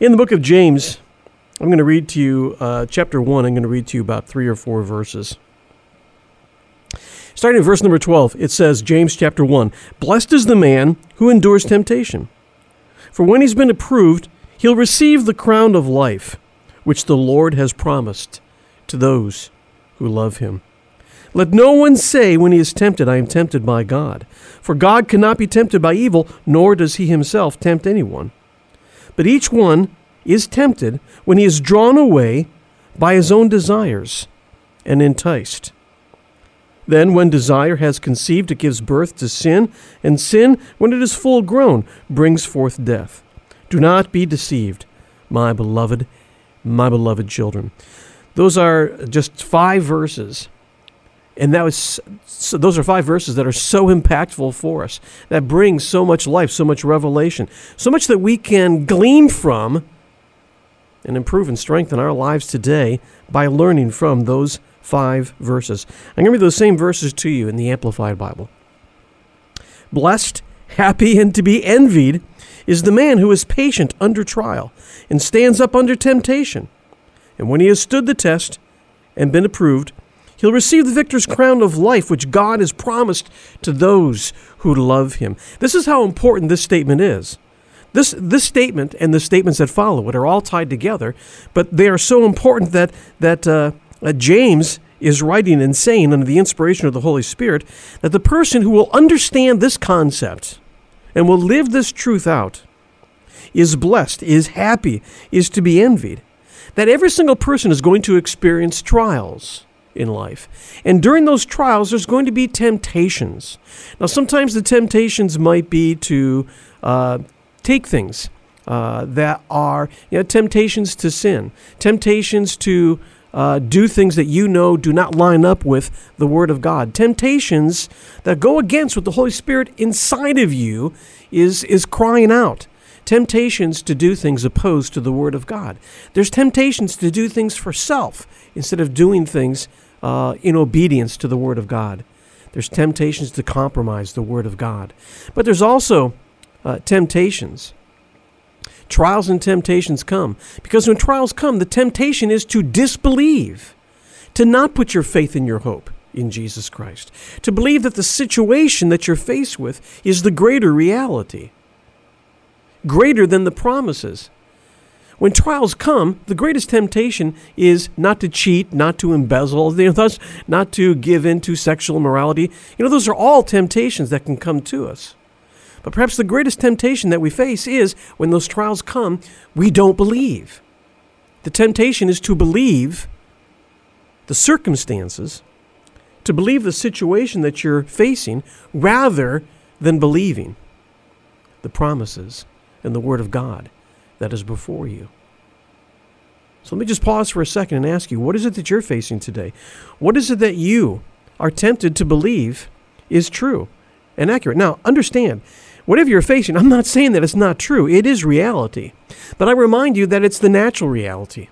In the book of James, I'm going to read to you chapter 1. I'm going to read to you about 3 or 4 verses. Starting in verse number 12, it says, James chapter 1, "Blessed is the man who endures temptation. For when he's been approved, he'll receive the crown of life, which the Lord has promised to those who love him. Let no one say when he is tempted, I am tempted by God. For God cannot be tempted by evil, nor does he himself tempt anyone. But each one is tempted when he is drawn away by his own desires and enticed. Then when desire has conceived, it gives birth to sin, and sin, when it is full grown, brings forth death. Do not be deceived, my beloved children." Those are just 5 verses. And those are 5 verses that are so impactful for us, that bring so much life, so much revelation, so much that we can glean from and improve and strengthen our lives today by learning from those 5 verses. I'm going to read those same verses to you in the Amplified Bible. "Blessed, happy, and to be envied is the man who is patient under trial and stands up under temptation. And when he has stood the test and been approved, he'll receive the victor's crown of life, which God has promised to those who love him." This is how important this statement is. This statement and the statements that follow it are all tied together, but they are so important that James is writing and saying under the inspiration of the Holy Spirit that the person who will understand this concept and will live this truth out is blessed, is happy, is to be envied. That every single person is going to experience trials in life. And during those trials, there's going to be temptations. Now, sometimes the temptations might be to take things that are temptations to sin, temptations to do things that do not line up with the Word of God, temptations that go against what the Holy Spirit inside of you is crying out. Temptations to do things opposed to the Word of God. There's temptations to do things for self instead of doing things in obedience to the Word of God. There's temptations to compromise the Word of God. But there's also temptations. Trials and temptations come. Because when trials come, the temptation is to disbelieve, to not put your faith and your hope in Jesus Christ, to believe that the situation that you're faced with is the greater reality, greater than the promises. When trials come, the greatest temptation is not to cheat, not to embezzle, thus not to give in to sexual immorality. Those are all temptations that can come to us. But perhaps the greatest temptation that we face is when those trials come, we don't believe. The temptation is to believe the circumstances, to believe the situation that you're facing, rather than believing the promises and the Word of God that is before you. So let me just pause for a second and ask you, what is it that you're facing today? What is it that you are tempted to believe is true and accurate? Now, understand, whatever you're facing, I'm not saying that it's not true. It is reality. But I remind you that it's the natural reality.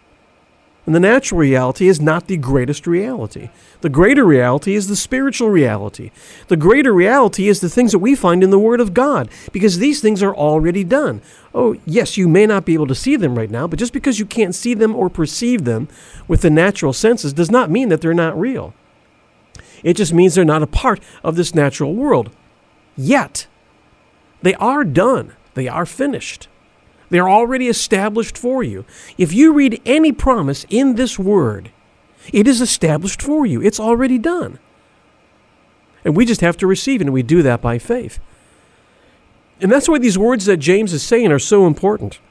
And the natural reality is not the greatest reality. The greater reality is the spiritual reality. The greater reality is the things that we find in the Word of God, because these things are already done. Oh, yes, you may not be able to see them right now, but just because you can't see them or perceive them with the natural senses does not mean that they're not real. It just means they're not a part of this natural world. Yet, they are done. They are finished. They're already established for you. If you read any promise in this Word, it is established for you. It's already done. And we just have to receive it, and we do that by faith. And that's why these words that James is saying are so important.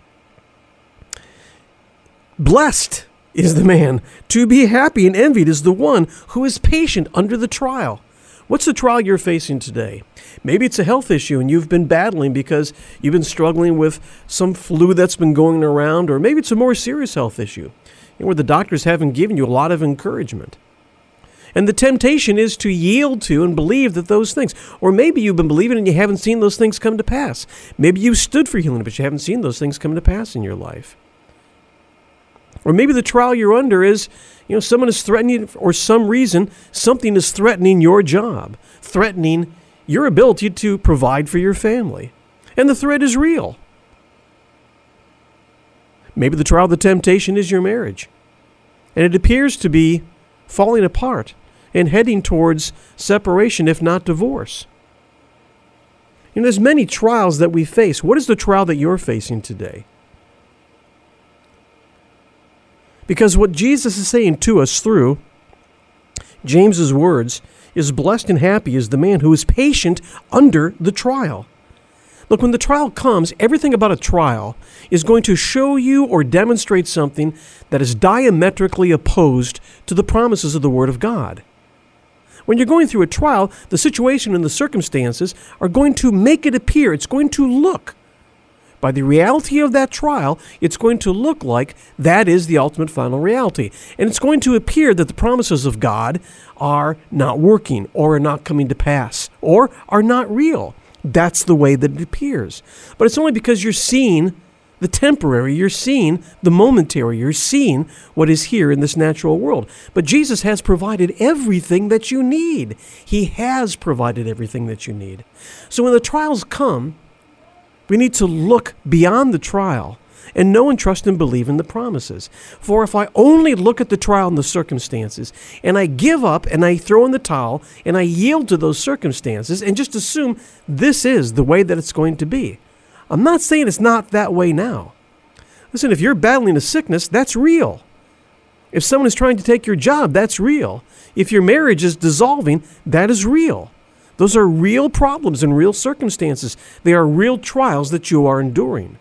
Blessed is the man. To be happy and envied is the one who is patient under the trial. What's the trial you're facing today? Maybe it's a health issue and you've been battling because you've been struggling with some flu that's been going around, or maybe it's a more serious health issue where the doctors haven't given you a lot of encouragement. And the temptation is to yield to and believe that those things, or maybe you've been believing and you haven't seen those things come to pass. Maybe you stood for healing, but you haven't seen those things come to pass in your life. Or maybe the trial you're under is, someone is threatening, or some reason, something is threatening your job, threatening your ability to provide for your family. And the threat is real. Maybe the trial of the temptation is your marriage, and it appears to be falling apart and heading towards separation, if not divorce. There's many trials that we face. What is the trial that you're facing today? Because what Jesus is saying to us through James's words is, blessed and happy is the man who is patient under the trial. Look, when the trial comes, everything about a trial is going to show you or demonstrate something that is diametrically opposed to the promises of the Word of God. When you're going through a trial, the situation and the circumstances are going to make it appear, it's going to look, by the reality of that trial, it's going to look like that is the ultimate final reality. And it's going to appear that the promises of God are not working, or are not coming to pass, or are not real. That's the way that it appears. But it's only because you're seeing the temporary, you're seeing the momentary, you're seeing what is here in this natural world. But Jesus has provided everything that you need. He has provided everything that you need. So when the trials come, we need to look beyond the trial and know and trust and believe in the promises. For if I only look at the trial and the circumstances, and I give up and I throw in the towel and I yield to those circumstances and just assume this is the way that it's going to be, I'm not saying it's not that way now. Listen, if you're battling a sickness, that's real. If someone is trying to take your job, that's real. If your marriage is dissolving, that is real. Those are real problems and real circumstances. They are real trials that you are enduring.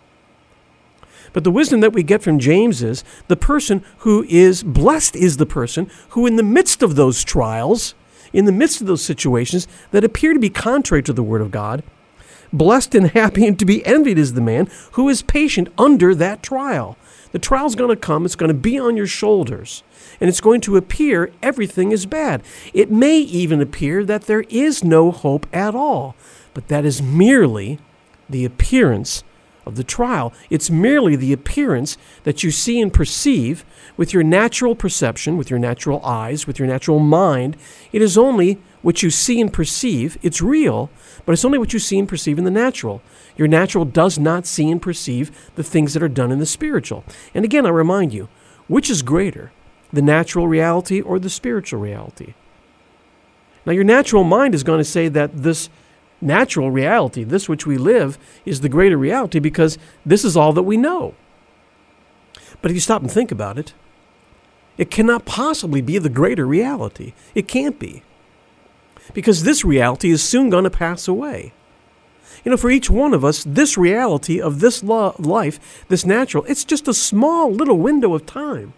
But the wisdom that we get from James is the person who is blessed is the person who in the midst of those trials, in the midst of those situations that appear to be contrary to the Word of God, blessed and happy and to be envied is the man who is patient under that trial. The trial's going to come, it's going to be on your shoulders, and it's going to appear everything is bad. It may even appear that there is no hope at all, but that is merely the appearance of the trial. It's merely the appearance that you see and perceive with your natural perception, with your natural eyes, with your natural mind. It is only what you see and perceive. It's real, but it's only what you see and perceive in the natural. Your natural does not see and perceive the things that are done in the spiritual. And again, I remind you, which is greater, the natural reality or the spiritual reality? Now, your natural mind is going to say that this natural reality, this which we live, is the greater reality because this is all that we know. But if you stop and think about it, it cannot possibly be the greater reality. It can't be. Because this reality is soon going to pass away. For each one of us, this reality of this life, this natural, it's just a small little window of time.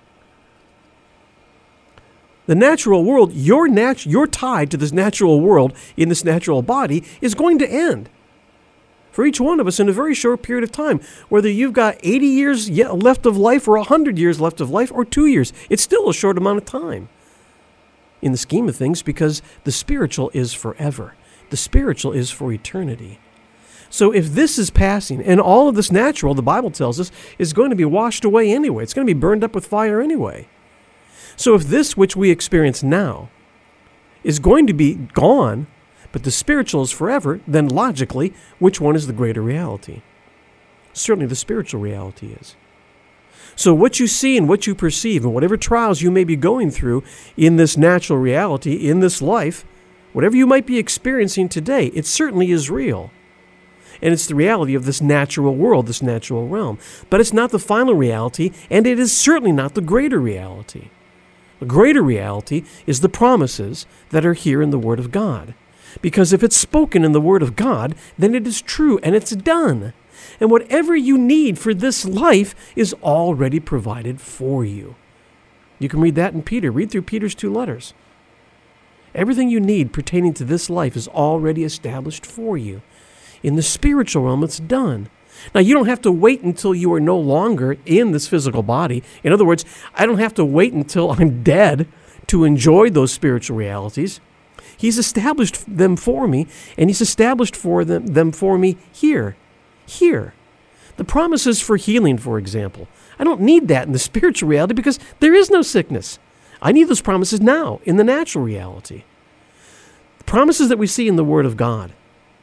The natural world, your tied to this natural world in this natural body is going to end. For each one of us in a very short period of time, whether you've got 80 years left of life or 100 years left of life or 2 years, it's still a short amount of time in the scheme of things because the spiritual is forever. The spiritual is for eternity. So if this is passing and all of this natural, the Bible tells us, is going to be washed away anyway, it's going to be burned up with fire anyway. So if this which we experience now is going to be gone, but the spiritual is forever, then logically, which one is the greater reality? Certainly the spiritual reality is. So what you see and what you perceive and whatever trials you may be going through in this natural reality, in this life, whatever you might be experiencing today, it certainly is real. And it's the reality of this natural world, this natural realm. But it's not the final reality, and it is certainly not the greater reality. The greater reality is the promises that are here in the Word of God. Because if it's spoken in the Word of God, then it is true and it's done. And whatever you need for this life is already provided for you. You can read that in Peter. Read through Peter's 2 letters. Everything you need pertaining to this life is already established for you. In the spiritual realm, it's done. Now, you don't have to wait until you are no longer in this physical body. In other words, I don't have to wait until I'm dead to enjoy those spiritual realities. He's established them for me, and He's established for them for me here. Here. The promises for healing, for example. I don't need that in the spiritual reality because there is no sickness. I need those promises now in the natural reality. The promises that we see in the Word of God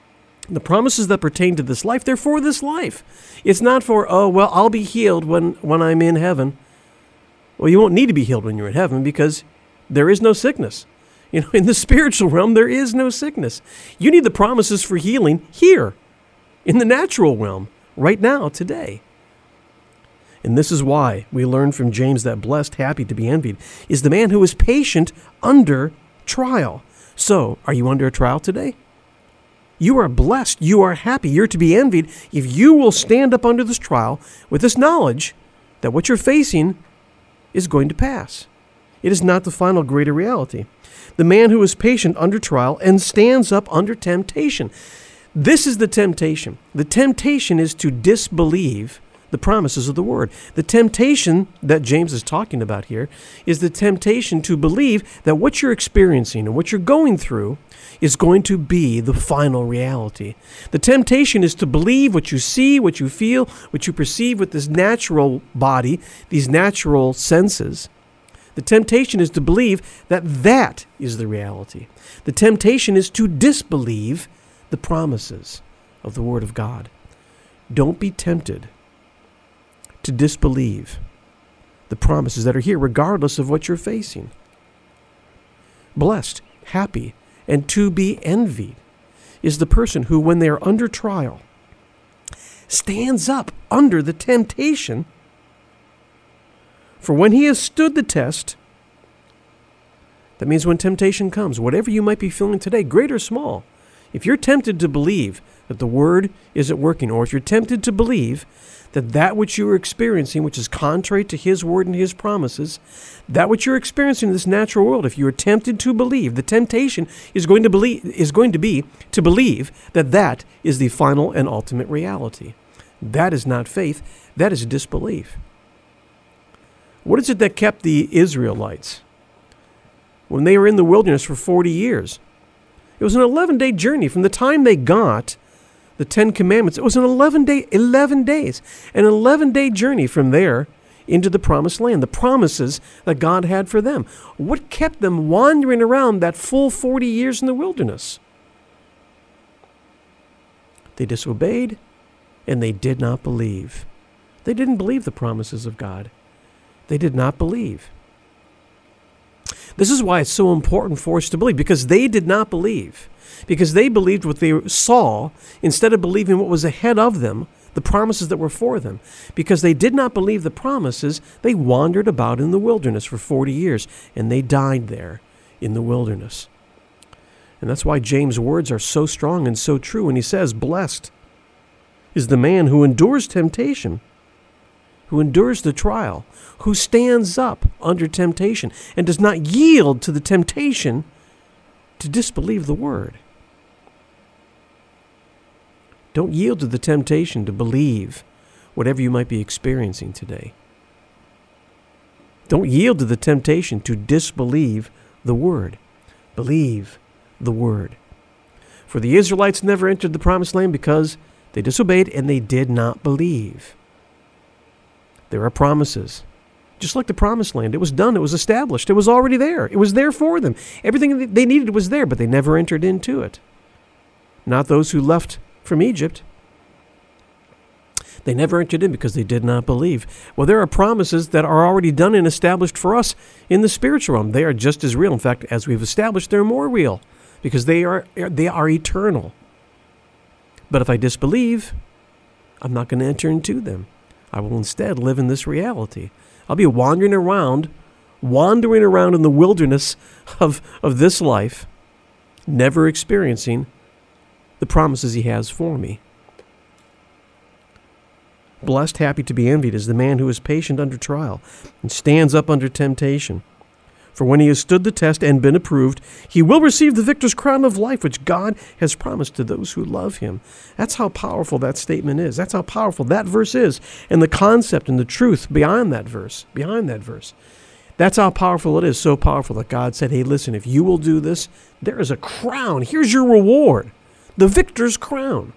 The promises that pertain to this life, they're for this life. It's not for, oh, well, I'll be healed when I'm in heaven. Well, you won't need to be healed when you're in heaven because there is no sickness. In the spiritual realm, there is no sickness. You need the promises for healing here, in the natural realm, right now, today. And this is why we learn from James that blessed, happy, to be envied, is the man who is patient under trial. So, are you under a trial today? You are blessed. You are happy. You're to be envied if you will stand up under this trial with this knowledge that what you're facing is going to pass. It is not the final greater reality. The man who is patient under trial and stands up under temptation. This is the temptation. The temptation is to disbelieve the promises of the Word. The temptation that James is talking about here is the temptation to believe that what you're experiencing and what you're going through is going to be the final reality. The temptation is to believe what you see, what you feel, what you perceive with this natural body, these natural senses. The temptation is to believe that that is the reality. The temptation is to disbelieve the promises of the Word of God. Don't be tempted to disbelieve the promises that are here, regardless of what you're facing. Blessed, happy, and to be envied is the person who, when they are under trial, stands up under the temptation. For when he has stood the test, that means when temptation comes, whatever you might be feeling today, great or small, if you're tempted to believe that the Word isn't working, or if you're tempted to believe that which you are experiencing, which is contrary to His Word and His promises, that which you're experiencing in this natural world, if you are tempted to believe, the temptation is going to be to believe that that is the final and ultimate reality. That is not faith. That is disbelief. What is it that kept the Israelites when they were in the wilderness for 40 years? It was an 11-day journey from the time they got the 10 Commandments. It was an 11 days, an 11-day journey from there into the promised land, the promises that God had for them. What kept them wandering around that full 40 years in the wilderness? They disobeyed and they did not believe. They didn't believe the promises of God. They did not believe. This is why it's so important for us to believe, because they did not believe. Because they believed what they saw instead of believing what was ahead of them, the promises that were for them. Because they did not believe the promises, they wandered about in the wilderness for 40 years, and they died there in the wilderness. And that's why James' words are so strong and so true when he says, blessed is the man who endures temptation, who endures the trial, who stands up under temptation and does not yield to the temptation to disbelieve the Word. Don't yield to the temptation to believe whatever you might be experiencing today. Don't yield to the temptation to disbelieve the Word. Believe the Word. For the Israelites never entered the promised land because they disobeyed and they did not believe. There are promises. Just like the promised land, it was done, it was established, it was already there. It was there for them. Everything they needed was there, but they never entered into it. Not those who left from Egypt. They never entered in because they did not believe. Well, there are promises that are already done and established for us in the spiritual realm. They are just as real. In fact, as we've established, they're more real because they are eternal. But if I disbelieve, I'm not going to enter into them. I will instead live in this reality. I'll be wandering around in the wilderness of this life, never experiencing the promises He has for me. Blessed, happy, to be envied is the man who is patient under trial and stands up under temptation. For when he has stood the test and been approved, he will receive the victor's crown of life, which God has promised to those who love Him. That's how powerful that statement is. That's how powerful that verse is, and the concept and the truth behind that verse. That's how powerful it is. So powerful that God said, hey, listen, if you will do this, there is a crown. Here's your reward, the victor's crown.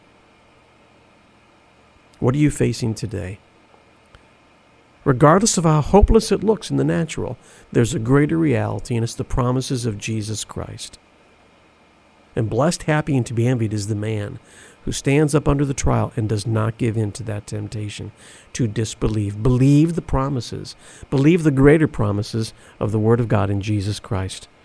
What are you facing today? Regardless of how hopeless it looks in the natural, there's a greater reality, and it's the promises of Jesus Christ. And blessed, happy, and to be envied is the man who stands up under the trial and does not give in to that temptation to disbelieve. Believe the promises. Believe the greater promises of the Word of God in Jesus Christ.